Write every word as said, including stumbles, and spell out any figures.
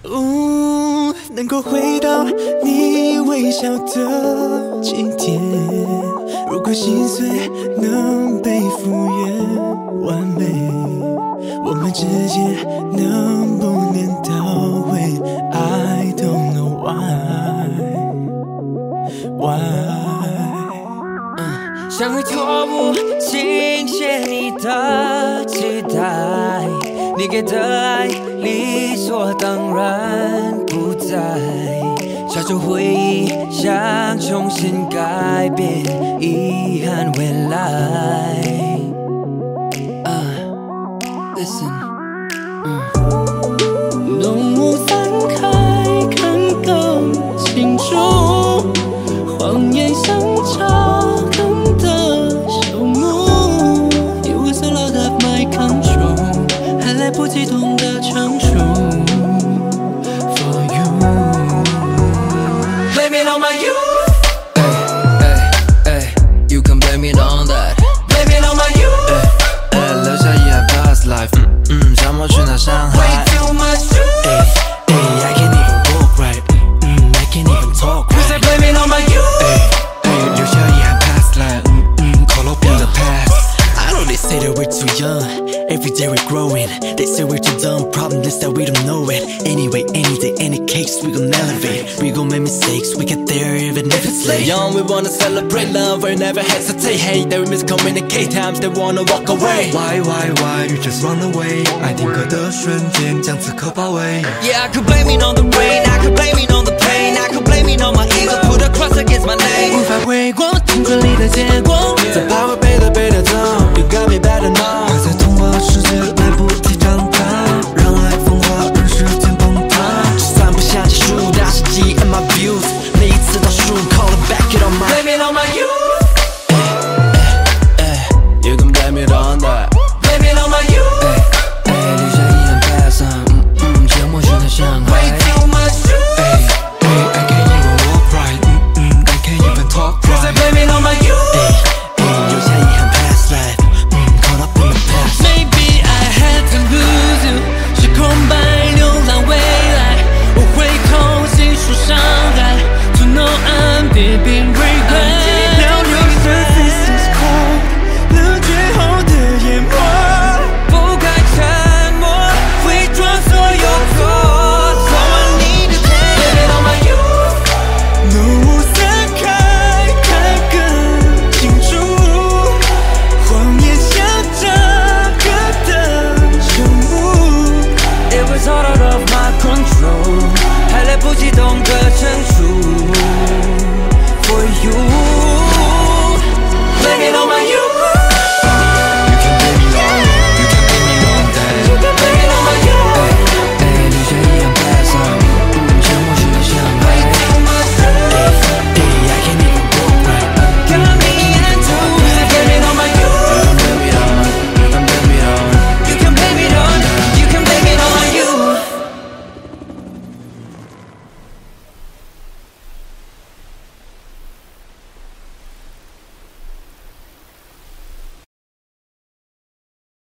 哦，能够回到你微笑的起点，如果心碎能被复原完美，我们之间能不能到位 ？I don't know why why。 像会错误倾斜你的期待，你给的爱理所当然不在，小丑回忆想重新改变，遗憾未来。uh, Listen， 浓雾散开，看更清楚，谎言像查更的朽木。You was a lot of my control， 还来不及懂得成熟。For you， Blame it on my youth。Ay, ay, ay, you can blame it on that。Blame it on my youth。 哎哎，留下遗憾 past life， 嗯嗯，想我去那上海。 Way too much truth。 哎哎 I can't even walk right， 嗯 I can't even talk You say right。 blame it on my youth。 哎哎，留下遗憾 past life， 嗯嗯，call up in the past。I know they say that we're too young, every day we're growing. They say we're too dumb, problem is that we don't know it. Anyway, any day, any case, we gon' elevate. We gon' make mistakes, we get there even if it's late. Young, we wanna celebrate love, we never hesitate. Hate that we miscommunicate, times they wanna walk away. Why why why you just run away？ 爱定格的瞬间将此刻包围。 Yeah, I could blame it on the rain, I could blame it on the pain, I could blame it on my ego, put a cross against my name. 无法回过青春里的结果， 在徘徊背对背的走 You got me better now。 还在童话世界来不及长大，让爱风化，让时间崩塌。 就算不想结束，但是记忆 and my views， 每一次倒数 call it back it on my Blame it on my youth。 You can blame it on that。